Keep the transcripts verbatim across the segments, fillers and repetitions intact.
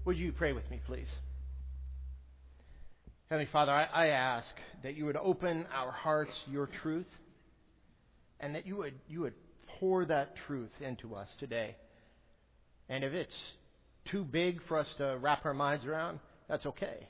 Would you pray with me, please? Heavenly Father, I, I ask that you would open our hearts, your truth, and that you would you would pour that truth into us today. And if it's too big for us to wrap our minds around, that's okay.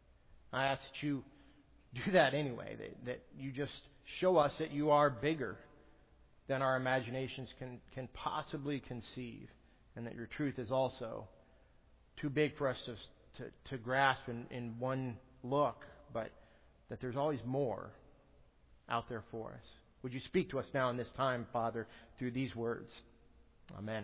I ask that you do that anyway, that, that you just show us that you are bigger than our imaginations can, can possibly conceive, and that your truth is also too big for us to, to, to grasp in, in one look, but that there's always more out there for us. Would you speak to us now in this time, Father, through these words? Amen.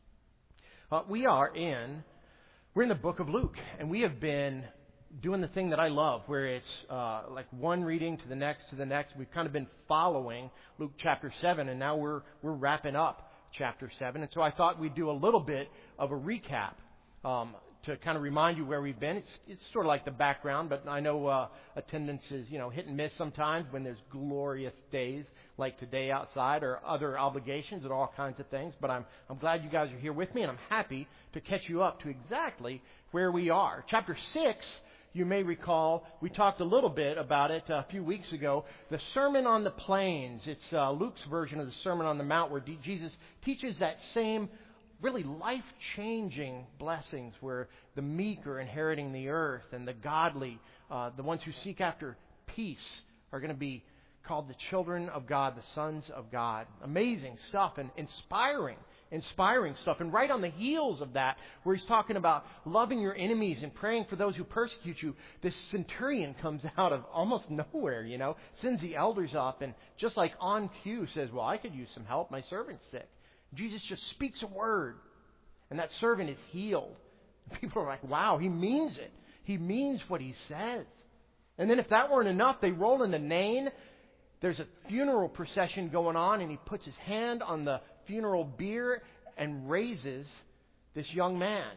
Uh, we are in, we're in the book of Luke, and we have been doing the thing that I love, where it's uh, like one reading to the next to the next. We've kind of been following Luke chapter seven, and now we're we're wrapping up chapter seven. And so I thought we'd do a little bit of a recap um, to kind of remind you where we've been. It's it's sort of like the background, but I know uh, attendance is you know hit and miss sometimes when there's glorious days like today outside, or other obligations and all kinds of things. But I'm I'm glad you guys are here with me, and I'm happy to catch you up to exactly where we are. Chapter six. You may recall, we talked a little bit about it a few weeks ago, the Sermon on the Plains. It's uh, Luke's version of the Sermon on the Mount, where D- Jesus teaches that same really life-changing blessings, where the meek are inheriting the earth, and the godly, uh, the ones who seek after peace, are going to be called the children of God, the sons of God. Amazing stuff and inspiring. Inspiring stuff. And right on the heels of that, where he's talking about loving your enemies and praying for those who persecute you, this centurion comes out of almost nowhere, you know, sends the elders up, and just like on cue says, well, I could use some help. My servant's sick. Jesus just speaks a word, and that servant is healed. People are like, wow, he means it. He means what he says. And then if that weren't enough, they roll into Nain. There's a funeral procession going on, and he puts his hand on the funeral bier and raises this young man,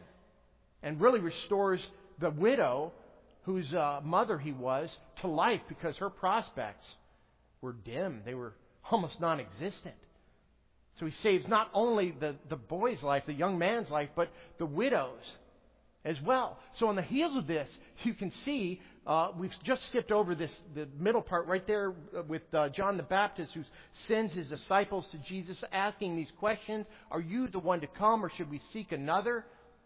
and really restores the widow whose uh, mother he was to life, because her prospects were dim. They were almost non-existent. So he saves not only the, the boy's life, the young man's life, but the widow's as well. So on the heels of this, you can see uh, we've just skipped over this the middle part right there with uh, John the Baptist, who sends his disciples to Jesus asking these questions. Are you the one to come, or should we seek another?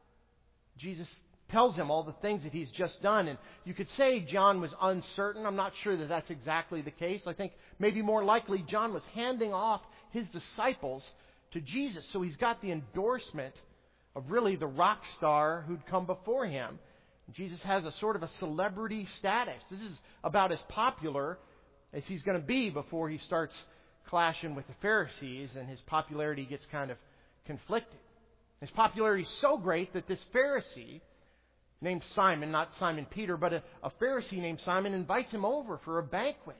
Jesus tells him all the things that he's just done. And you could say John was uncertain. I'm not sure that that's exactly the case. I think maybe more likely John was handing off his disciples to Jesus. So he's got the endorsement of really the rock star who'd come before him. Jesus has a sort of a celebrity status. This is about as popular as he's going to be before he starts clashing with the Pharisees, and his popularity gets kind of conflicted. His popularity is so great that this Pharisee named Simon, not Simon Peter, but a, a Pharisee named Simon, invites him over for a banquet.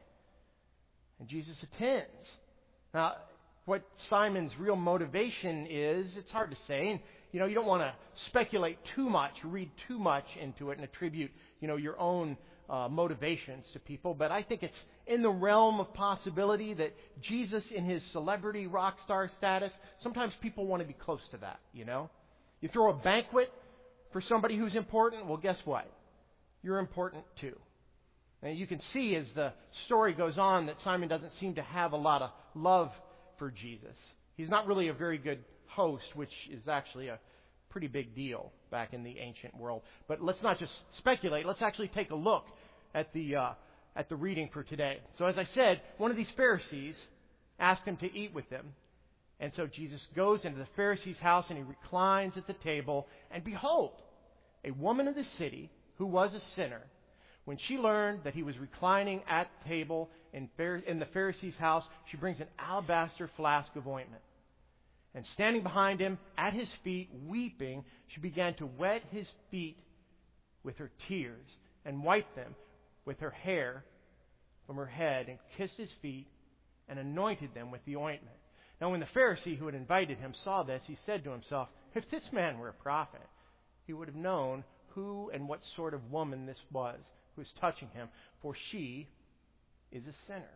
And Jesus attends. Now, what Simon's real motivation is, it's hard to say. And, you know, you don't want to speculate too much, read too much into it, and attribute, you know, your own uh, motivations to people. But I think it's in the realm of possibility that Jesus, in his celebrity rock star status, sometimes people want to be close to that, you know. You throw a banquet for somebody who's important, well, guess what? You're important too. And you can see as the story goes on that Simon doesn't seem to have a lot of love for Jesus. He's not really a very good host, which is actually a pretty big deal back in the ancient world. But let's not just speculate. Let's actually take a look at the uh, at the reading for today. So as I said, one of these Pharisees asked him to eat with them. And so Jesus goes into the Pharisee's house, and he reclines at the table. And behold, a woman of the city who was a sinner, when she learned that he was reclining at table in, in the Pharisee's house, she brings an alabaster flask of ointment. And standing behind him at his feet, weeping, she began to wet his feet with her tears and wipe them with her hair from her head, and kissed his feet and anointed them with the ointment. Now when the Pharisee who had invited him saw this, he said to himself, if this man were a prophet, he would have known who and what sort of woman this was who was touching him, for she is a sinner.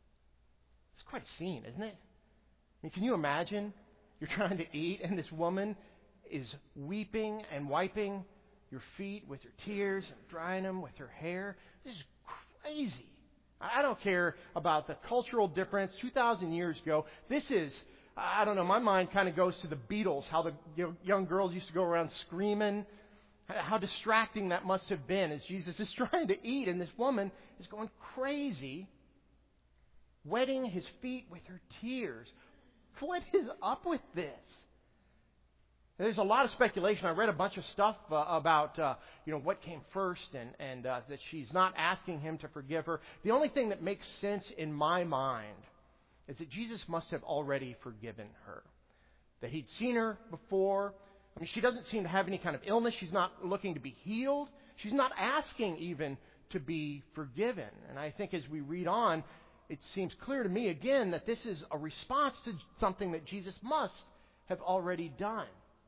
It's quite a scene, isn't it? I mean, can you imagine? You're trying to eat, and this woman is weeping and wiping your feet with her tears and drying them with her hair. This is crazy. I don't care about the cultural difference. two thousand years ago, this is, I don't know, my mind kind of goes to the Beatles, how the young girls used to go around screaming. How distracting that must have been as Jesus is trying to eat, and this woman is going crazy, wetting his feet with her tears. What is up with this? There's a lot of speculation. I read a bunch of stuff uh, about uh, you know what came first, and and uh, that she's not asking him to forgive her. The only thing that makes sense in my mind is that Jesus must have already forgiven her, that he'd seen her before. I mean, she doesn't seem to have any kind of illness. She's not looking to be healed. She's not asking even to be forgiven. And I think as we read on, it seems clear to me again that this is a response to something that Jesus must have already done.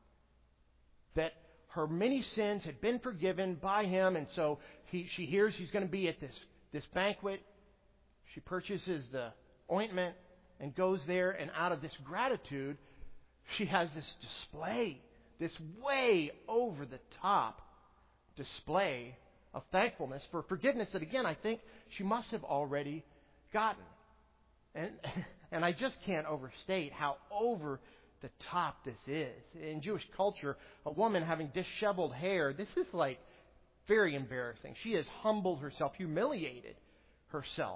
That her many sins had been forgiven by him, and so he, she hears he's going to be at this, this banquet. She purchases the ointment and goes there, and out of this gratitude, she has this display. This way over the top display of thankfulness for forgiveness that, again, I think she must have already gotten. And and I just can't overstate how over the top this is. In Jewish culture, a woman having disheveled hair, this is like very embarrassing. She has humbled herself, humiliated herself.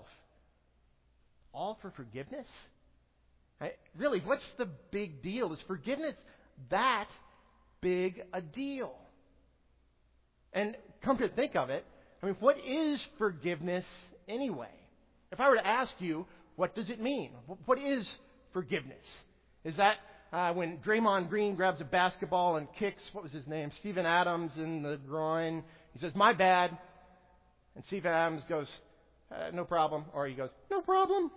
All for forgiveness? I, really, what's the big deal? Is forgiveness that big a deal? And come to think of it, I mean, what is forgiveness anyway? If I were to ask you, what does it mean? What is forgiveness? Is that uh, when Draymond Green grabs a basketball and kicks, what was his name, Steven Adams in the groin? He says, "My bad." And Steven Adams goes, uh, "No problem." Or he goes, "No problem."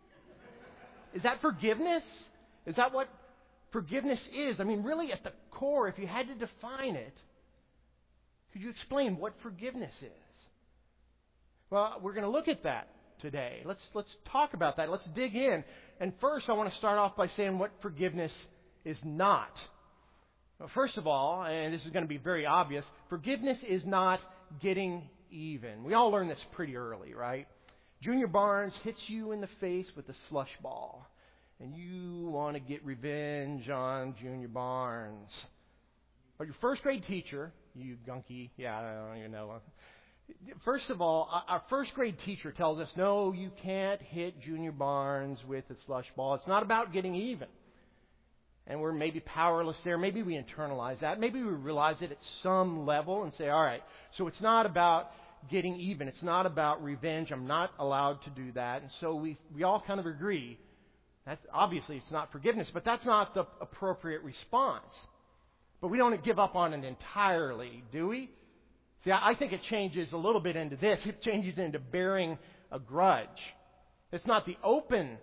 Is that forgiveness? Is that what forgiveness is? I mean, really at the core, if you had to define it, could you explain what forgiveness is? Well, we're going to look at that today. Let's let's talk about that. Let's dig in. And first, I want to start off by saying what forgiveness is not. Well, first of all, and this is going to be very obvious, forgiveness is not getting even. We all learn this pretty early, right? Junior Barnes hits you in the face with a slush ball, and you want to get revenge on Junior Barnes. But your first grade teacher, you gunky, yeah, I don't even know. First of all, our first grade teacher tells us, no, you can't hit Junior Barnes with a slush ball. It's not about getting even. And we're maybe powerless there. Maybe we internalize that. Maybe we realize it at some level and say, all right, so it's not about getting even. It's not about revenge. I'm not allowed to do that. And so we we all kind of agree. That's, obviously, it's not forgiveness, but that's not the appropriate response. But we don't give up on it entirely, do we? See, I think it changes a little bit into this. It changes into bearing a grudge. It's not the open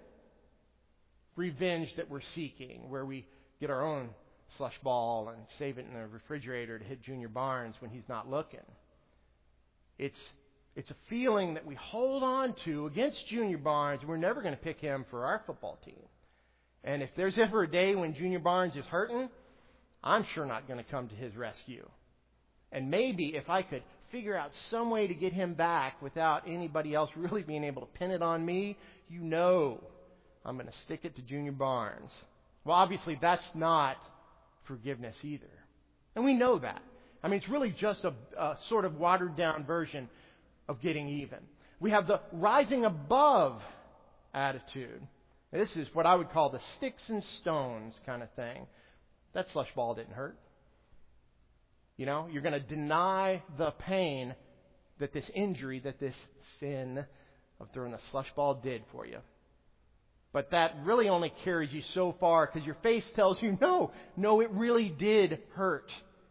revenge that we're seeking, where we get our own slush ball and save it in the refrigerator to hit Junior Barnes when he's not looking. It's it's a feeling that we hold on to against Junior Barnes. We're never going to pick him for our football team. And if there's ever a day when Junior Barnes is hurting, I'm sure not going to come to his rescue. And maybe if I could figure out some way to get him back without anybody else really being able to pin it on me, you know I'm going to stick it to Junior Barnes. Well, obviously, that's not forgiveness either. And we know that. I mean, it's really just a, a sort of watered-down version of getting even. We have the rising above attitude. This is what I would call the sticks and stones kind of thing. That slush ball didn't hurt. You know, you're going to deny the pain that this injury, that this sin of throwing the slush ball did for you. But that really only carries you so far because your face tells you, no, no, it really did hurt.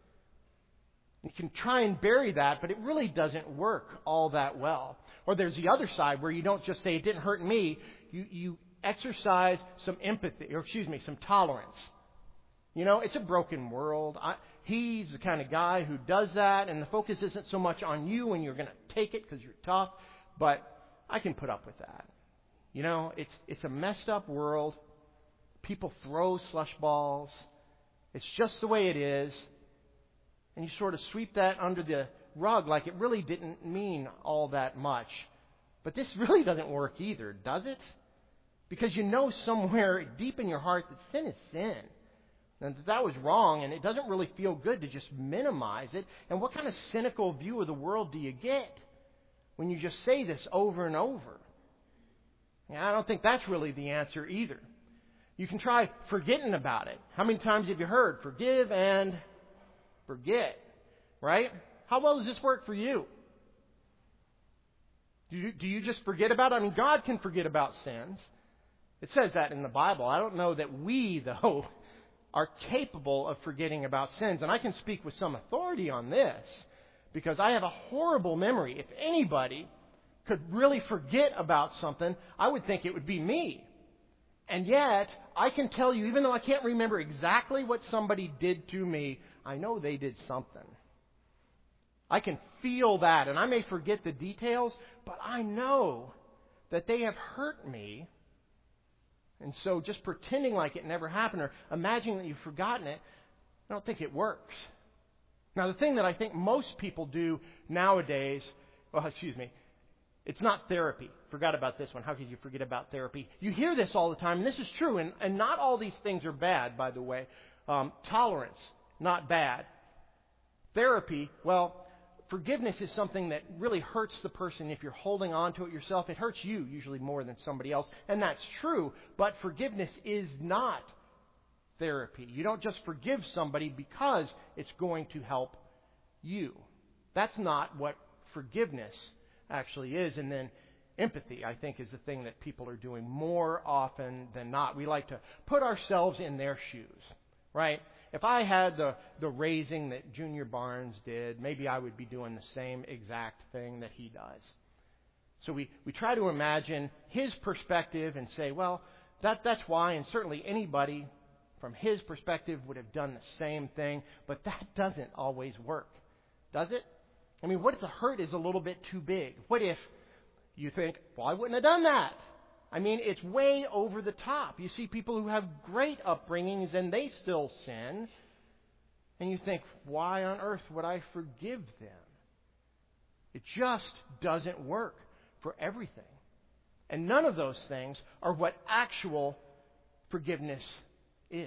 You can try and bury that, but it really doesn't work all that well. Or there's the other side where you don't just say, it didn't hurt me. You, you exercise some empathy, or excuse me, some tolerance. You know, it's a broken world. I, he's the kind of guy who does that, and the focus isn't so much on you and you're going to take it because you're tough, but I can put up with that. You know, it's it's a messed up world. People throw slush balls. It's just the way it is. And you sort of sweep that under the rug like it really didn't mean all that much. But this really doesn't work either, does it? Because you know somewhere deep in your heart that sin is sin. And that that was wrong, and it doesn't really feel good to just minimize it. And what kind of cynical view of the world do you get when you just say this over and over? Yeah, I don't think that's really the answer either. You can try forgetting about it. How many times have you heard forgive and forget? Right? How well does this work for you? Do you, do you just forget about it? I mean, God can forget about sins. It says that in the Bible. I don't know that we, though, are capable of forgetting about sins. And I can speak with some authority on this because I have a horrible memory. If anybody could really forget about something, I would think it would be me. And yet, I can tell you, even though I can't remember exactly what somebody did to me, I know they did something. I can feel that, and I may forget the details, but I know that they have hurt me. And so just pretending like it never happened or imagining that you've forgotten it, I don't think it works. Now, the thing that I think most people do nowadays, well, excuse me, it's not therapy. Forgot about this one. How could you forget about therapy? You hear this all the time, and this is true, and, and not all these things are bad, by the way. Um, tolerance, not bad. Therapy, well, forgiveness is something that really hurts the person if you're holding on to it yourself. It hurts you usually more than somebody else, and that's true, but forgiveness is not therapy. You don't just forgive somebody because it's going to help you. That's not what forgiveness actually is. And then empathy, I think, is the thing that people are doing more often than not. We like to put ourselves in their shoes, right? If I had the, the raising that Junior Barnes did, maybe I would be doing the same exact thing that he does. So we, we try to imagine his perspective and say, well, that that's why, and certainly anybody from his perspective would have done the same thing, but that doesn't always work, does it? I mean, what if the hurt is a little bit too big? What if you think, well, I wouldn't have done that? I mean, it's way over the top. You see people who have great upbringings and they still sin. And you think, why on earth would I forgive them? It just doesn't work for everything. And none of those things are what actual forgiveness is.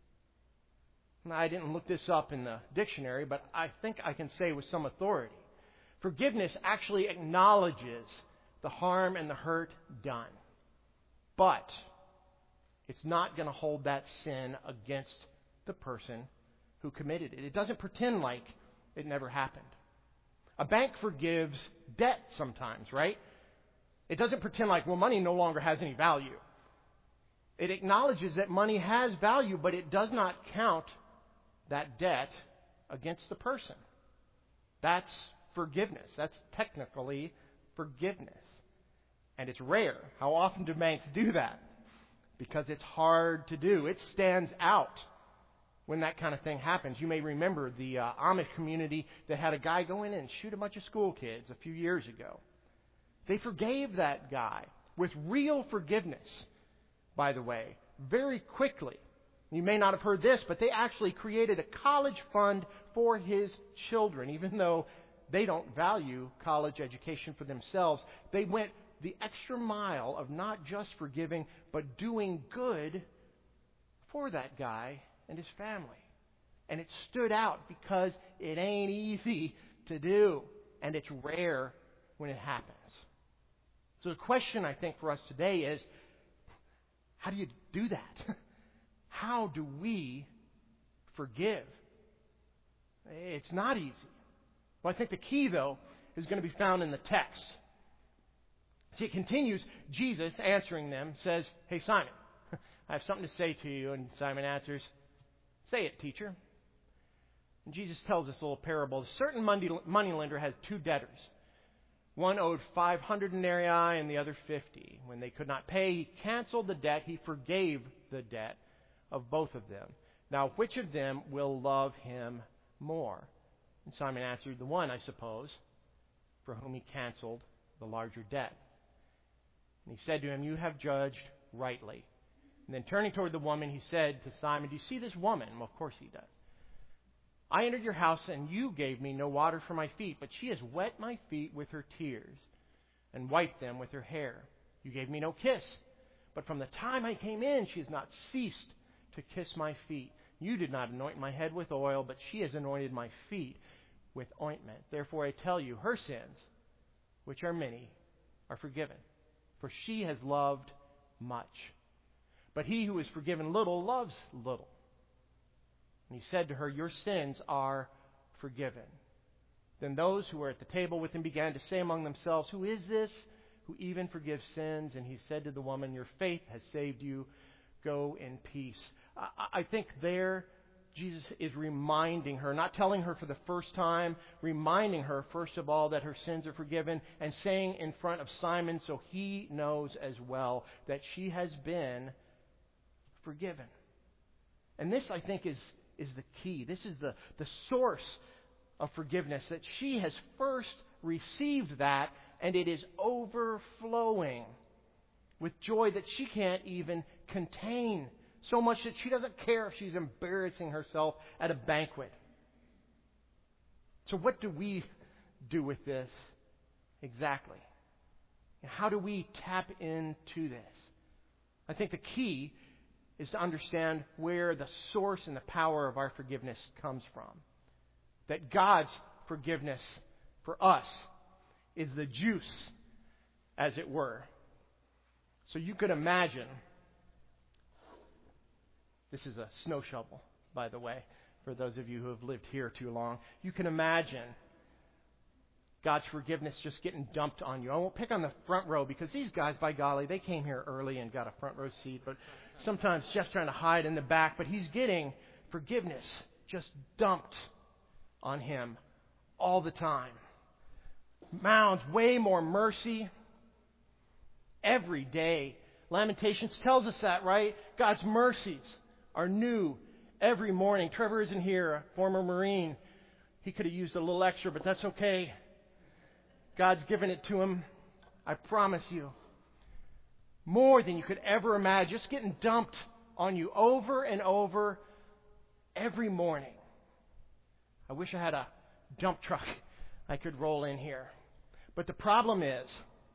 Now, I didn't look this up in the dictionary, but I think I can say with some authority. Forgiveness actually acknowledges the harm and the hurt done. But it's not going to hold that sin against the person who committed it. It doesn't pretend like it never happened. A bank forgives debt sometimes, right? It doesn't pretend like, well, money no longer has any value. It acknowledges that money has value, but it does not count that debt against the person. That's forgiveness. That's technically forgiveness. And it's rare. How often do banks do that? Because it's hard to do. It stands out when that kind of thing happens. You may remember the uh, Amish community that had a guy go in and shoot a bunch of school kids a few years ago. They forgave that guy with real forgiveness, by the way, very quickly. You may not have heard this, but they actually created a college fund for his children. Even though they don't value college education for themselves, they went the extra mile of not just forgiving, but doing good for that guy and his family. And it stood out because it ain't easy to do, and it's rare when it happens. So the question, I think, for us today is, how do you do that? How do we forgive? It's not easy. Well, I think the key, though, is going to be found in the text. See, it continues, Jesus, answering them, says, hey, Simon, I have something to say to you. And Simon answers, say it, teacher. And Jesus tells this little parable. A certain moneylender had two debtors. One owed five hundred denarii and the other fifty. When they could not pay, he canceled the debt. He forgave the debt of both of them. Now, which of them will love him more? And Simon answered, the one, I suppose, for whom he canceled the larger debt. And he said to him, you have judged rightly. And then turning toward the woman, he said to Simon, do you see this woman? Well, of course he does. I entered your house, and you gave me no water for my feet, but she has wet my feet with her tears and wiped them with her hair. You gave me no kiss, but from the time I came in, she has not ceased to kiss my feet. You did not anoint my head with oil, but she has anointed my feet with ointment. Therefore I tell you, her sins, which are many, are forgiven, for she has loved much. But he who is forgiven little loves little. And he said to her, your sins are forgiven. Then those who were at the table with him began to say among themselves, who is this who even forgives sins? And he said to the woman, your faith has saved you. Go in peace. I, I think there Jesus is reminding her, not telling her for the first time, reminding her, first of all, that her sins are forgiven, and saying in front of Simon, so he knows as well, that she has been forgiven. And this, I think, is, is the key. This is the, the source of forgiveness, that she has first received that, and it is overflowing with joy that she can't even contain. So much that she doesn't care if she's embarrassing herself at a banquet. So what do we do with this exactly? And how do we tap into this? I think the key is to understand where the source and the power of our forgiveness comes from. That God's forgiveness for us is the juice, as it were. So you could imagine, this is a snow shovel, by the way, for those of you who have lived here too long. You can imagine God's forgiveness just getting dumped on you. I won't pick on the front row because these guys, by golly, they came here early and got a front row seat. But sometimes Jeff's trying to hide in the back, but he's getting forgiveness just dumped on him all the time. Mounds, way more mercy every day. Lamentations tells us that, right? God's mercies are new every morning. Trevor isn't here, a former Marine. He could have used a little extra, but that's okay. God's given it to him. I promise you. More than you could ever imagine. Just getting dumped on you over and over every morning. I wish I had a dump truck I could roll in here. But the problem is,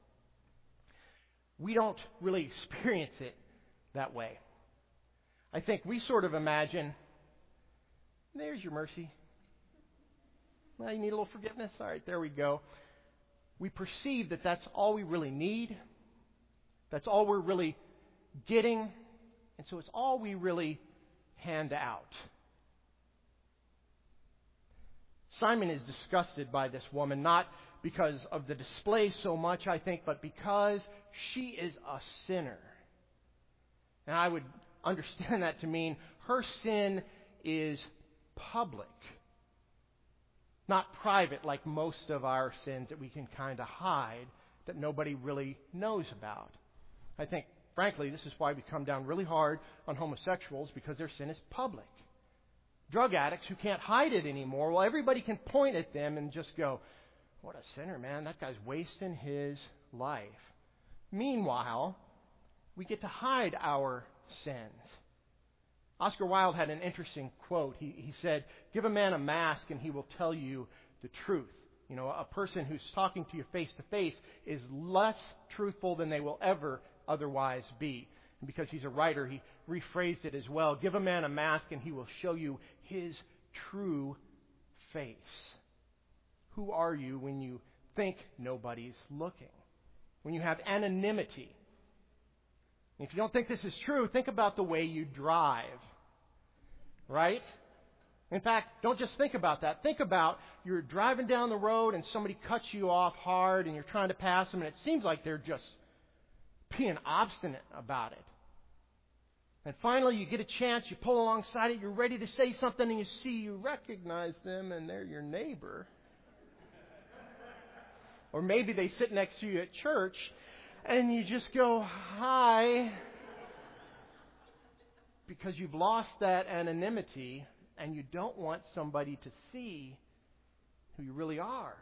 we don't really experience it that way. I think we sort of imagine, there's your mercy. Now you need a little forgiveness? All right, there we go. We perceive that that's all we really need. That's all we're really getting. And so it's all we really hand out. Simon is disgusted by this woman, not because of the display so much, I think, but because she is a sinner. And I would understand that to mean her sin is public, not private like most of our sins that we can kind of hide, that nobody really knows about. I think, frankly, this is why we come down really hard on homosexuals, because their sin is public. Drug addicts who can't hide it anymore, well, everybody can point at them and just go, what a sinner, man. That guy's wasting his life. Meanwhile, we get to hide our sins. Oscar Wilde had an interesting quote. He, he said, give a man a mask and he will tell you the truth. You know, a person who's talking to you face to face is less truthful than they will ever otherwise be. And because he's a writer, he rephrased it as well. Give a man a mask and he will show you his true face. Who are you when you think nobody's looking? When you have anonymity? If you don't think this is true, think about the way you drive. Right? In fact, don't just think about that. Think about you're driving down the road and somebody cuts you off hard and you're trying to pass them and it seems like they're just being obstinate about it. And finally you get a chance, you pull alongside it, you're ready to say something and you see you recognize them and they're your neighbor. Or maybe they sit next to you at church and you just go, hi. Because you've lost that anonymity and you don't want somebody to see who you really are.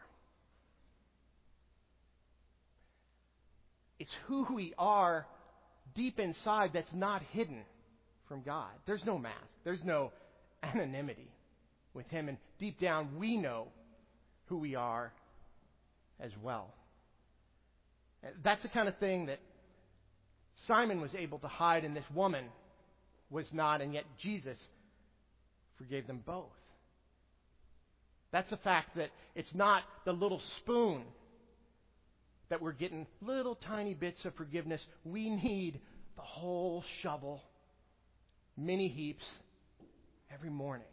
It's who we are deep inside that's not hidden from God. There's no mask. There's no anonymity. with Him. And deep down, we know who we are as well. That's the kind of thing that Simon was able to hide and this woman was not, and yet Jesus forgave them both. That's the fact that it's not the little spoon that we're getting little tiny bits of forgiveness. We need the whole shovel, many heaps, every morning.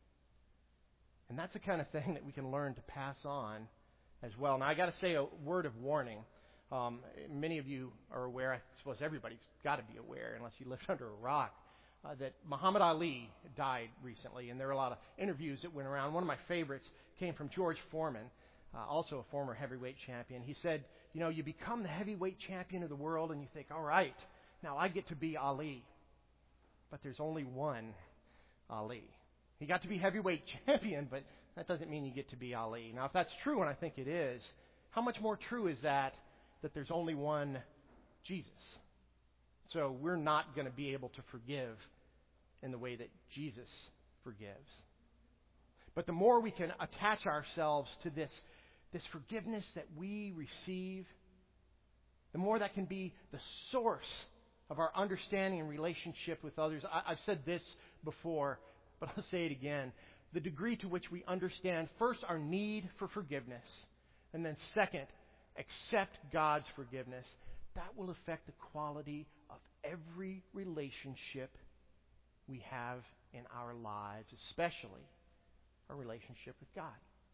And that's the kind of thing that we can learn to pass on as well. Now, I got to say a word of warning. Um, many of you are aware, I suppose everybody's got to be aware, unless you lived under a rock, uh, that Muhammad Ali died recently. And there were a lot of interviews that went around. One of my favorites came from George Foreman, uh, also a former heavyweight champion. He said, you know, you become the heavyweight champion of the world, and you think, all right, now I get to be Ali. But there's only one Ali. He got to be heavyweight champion, but that doesn't mean you get to be Ali. Now, if that's true, and I think it is, how much more true is that, that there's only one Jesus? So we're not going to be able to forgive in the way that Jesus forgives. But the more we can attach ourselves to this, this forgiveness that we receive, the more that can be the source of our understanding and relationship with others. I, I've said this before, but I'll say it again. The degree to which we understand, first, our need for forgiveness, and then second, accept God's forgiveness, that will affect the quality of every relationship we have in our lives, especially our relationship with God.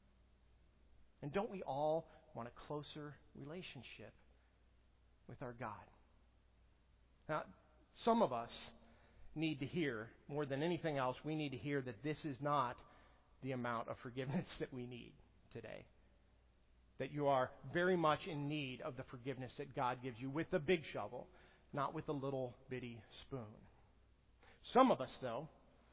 And don't we all want a closer relationship with our God? Now, some of us need to hear, more than anything else, we need to hear that this is not the amount of forgiveness that we need today. That you are very much in need of the forgiveness that God gives you with the big shovel, not with the little bitty spoon. Some of us, though,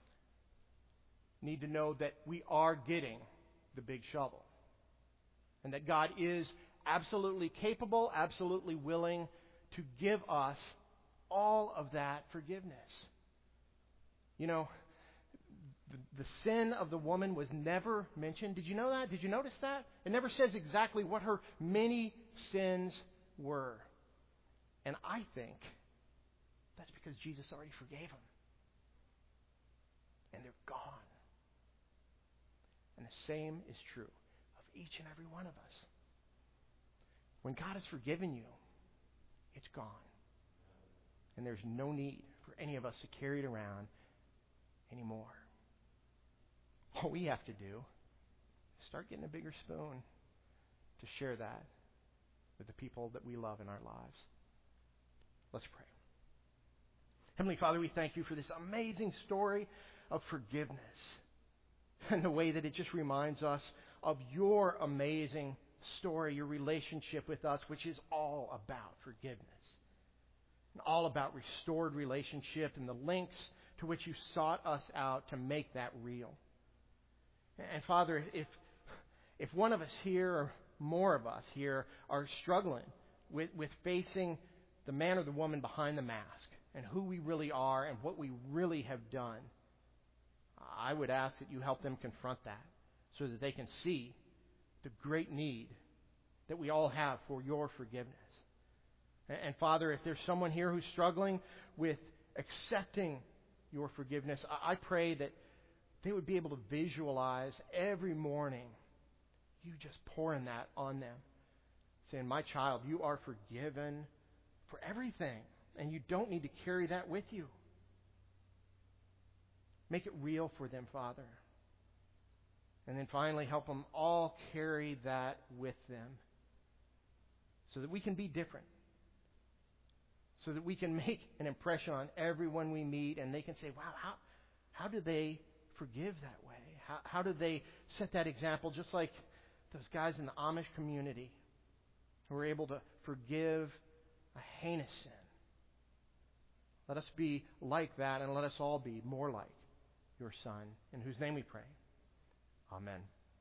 need to know that we are getting the big shovel. And that God is absolutely capable, absolutely willing to give us all of that forgiveness. You know, the, the sin of the woman was never mentioned. Did you know that? Did you notice that? It never says exactly what her many sins were. And I think that's because Jesus already forgave them. And they're gone. And the same is true of each and every one of us. When God has forgiven you, it's gone. And there's no need for any of us to carry it around anymore. All we have to do is start getting a bigger spoon to share that with the people that we love in our lives. Let's pray. Heavenly Father, we thank you for this amazing story of forgiveness and the way that it just reminds us of your amazing story, your relationship with us, which is all about forgiveness. And all about restored relationship and the links to which you sought us out to make that real. And Father, if if one of us here, or more of us here, are struggling with, with facing the man or the woman behind the mask and who we really are and what we really have done, I would ask that you help them confront that so that they can see the great need that we all have for your forgiveness. And Father, if there's someone here who's struggling with accepting your forgiveness, I pray that they would be able to visualize every morning you just pouring that on them. Saying, my child, you are forgiven for everything, and you don't need to carry that with you. Make it real for them, Father. And then finally, help them all carry that with them so that we can be different. So that we can make an impression on everyone we meet, and they can say, wow, how how do they forgive that way? How, how do they set that example, just like those guys in the Amish community who were able to forgive a heinous sin? Let us be like that, and let us all be more like your Son, in whose name we pray. Amen.